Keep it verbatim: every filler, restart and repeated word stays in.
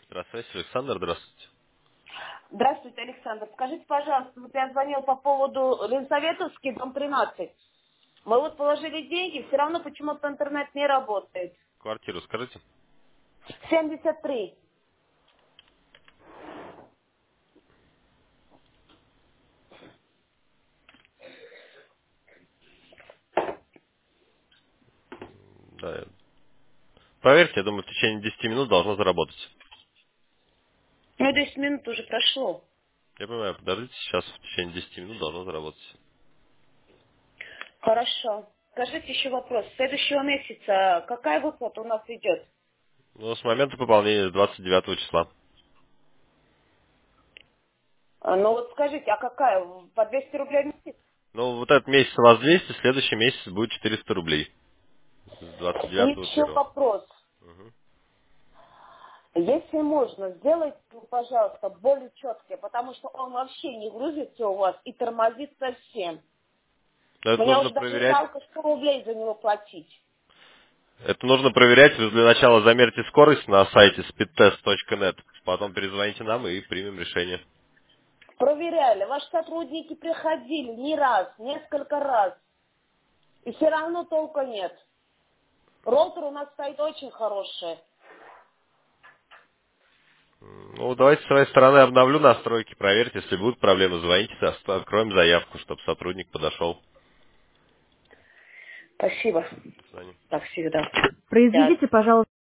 Здравствуйте, Александр, здравствуйте. Здравствуйте, Александр. Скажите, пожалуйста, вот я звонил по поводу Ленсоветовский, дом тринадцать. Мы вот положили деньги, все равно почему-то интернет не работает. Квартиру скажите. семьдесят три. Да. Проверьте, я думаю, в течение десяти минут должно заработать. Ну, десять минут уже прошло. Я понимаю, подождите, сейчас в течение десяти минут должно заработать. Хорошо. Скажите еще вопрос. С следующего месяца какая выплата у нас идет? Ну, с момента пополнения двадцать девятого числа. А, Ну вот скажите, а какая? По двести рублей в месяц? Ну, вот этот месяц у вас двести, следующий месяц будет четыреста рублей. С двадцать И девятого еще первого. вопрос. Если можно, сделайте, ну, пожалуйста, более четкие, потому что он вообще не грузится у вас и тормозит совсем. Но это Мне нужно уже даже проверять. жалко сто рублей за него платить. Это нужно проверять. Вы для начала замерьте скорость на сайте speedtest точка нет. Потом перезвоните нам и примем решение. Проверяли. Ваши сотрудники приходили не раз, несколько раз. И все равно толка нет. Роутер у нас стоит очень хороший. Ну, давайте с своей стороны обновлю настройки, проверьте, если будут проблемы, звоните, ост- откроем заявку, чтобы сотрудник подошел. Спасибо. До свидания. Так всегда. Да. Произведите, пожалуйста,